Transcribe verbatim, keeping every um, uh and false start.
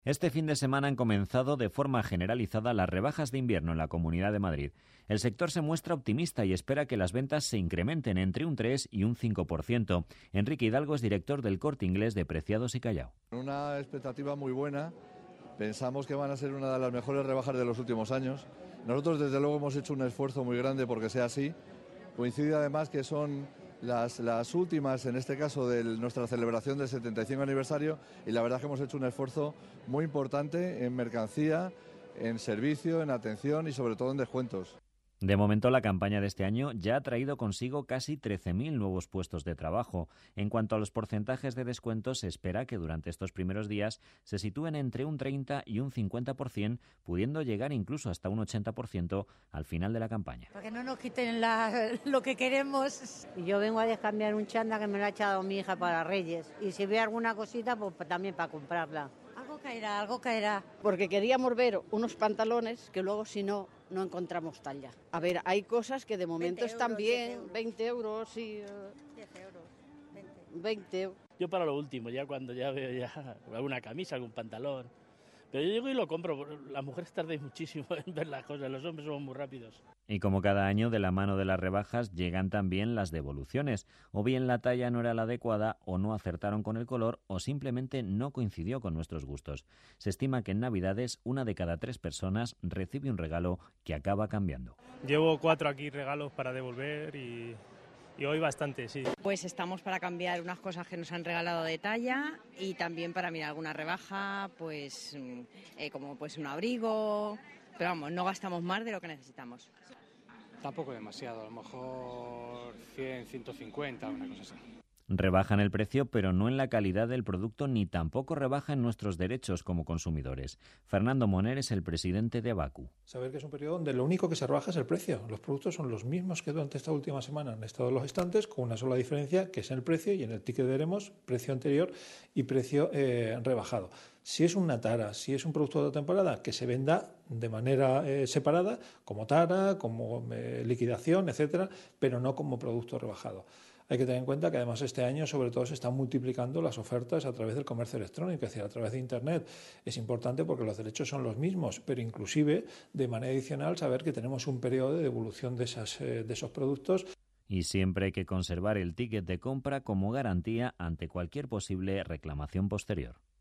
Este fin de semana han comenzado de forma generalizada las rebajas de invierno en la Comunidad de Madrid. El sector se muestra optimista y espera que las ventas se incrementen entre un tres y un cinco por ciento. Enrique Hidalgo es director del Corte Inglés de Preciados y Callao. Una expectativa muy buena. Pensamos que van a ser una de las mejores rebajas de los últimos años. Nosotros desde luego hemos hecho un esfuerzo muy grande porque sea así. Coincide además que son las, las últimas, en este caso, de nuestra celebración del setenta y cinco aniversario, y la verdad es que hemos hecho un esfuerzo muy importante en mercancía, en servicio, en atención y sobre todo en descuentos. De momento, la campaña de este año ya ha traído consigo casi trece mil nuevos puestos de trabajo. En cuanto a los porcentajes de descuento, se espera que durante estos primeros días se sitúen entre un treinta y un cincuenta por ciento, pudiendo llegar incluso hasta un ochenta por ciento al final de la campaña. Para que no nos quiten la, lo que queremos. Yo vengo a descambiar un chándal que me lo ha echado mi hija para Reyes. Y si ve alguna cosita, pues también para comprarla. Algo caerá, algo caerá. Porque queríamos ver unos pantalones que luego, si no, no encontramos talla. A ver, hay cosas que de momento están bien, veinte euros y... diez euros, veinte. veinte. Yo para lo último, ya cuando ya veo ya alguna camisa, algún pantalón. Pero yo llego y lo compro. Las mujeres tardan muchísimo en ver las cosas, los hombres somos muy rápidos. Y como cada año, de la mano de las rebajas llegan también las devoluciones. O bien la talla no era la adecuada, o no acertaron con el color, o simplemente no coincidió con nuestros gustos. Se estima que en Navidades una de cada tres personas recibe un regalo que acaba cambiando. Llevo cuatro aquí regalos para devolver y... Y hoy bastante, sí. Pues estamos para cambiar unas cosas que nos han regalado de talla y también para mirar alguna rebaja, pues eh, como pues un abrigo, pero vamos, no gastamos más de lo que necesitamos. Tampoco demasiado, a lo mejor cien, ciento cincuenta, una cosa así. Rebajan el precio, pero no en la calidad del producto ni tampoco rebajan nuestros derechos como consumidores. Fernando Moner es el presidente de Abacu. Saber que es un periodo donde lo único que se rebaja es el precio. Los productos son los mismos que durante esta última semana han estado en los estantes, con una sola diferencia, que es el precio, y en el ticket veremos precio anterior y precio eh, rebajado. Si es una tara, si es un producto de temporada, que se venda de manera eh, separada, como tara, como eh, liquidación, etcétera, pero no como producto rebajado. Hay que tener en cuenta que además este año sobre todo se están multiplicando las ofertas a través del comercio electrónico, es decir, a través de Internet. Es importante porque los derechos son los mismos, pero inclusive de manera adicional saber que tenemos un periodo de devolución de, esas, eh, de esos productos. Y siempre hay que conservar el ticket de compra como garantía ante cualquier posible reclamación posterior.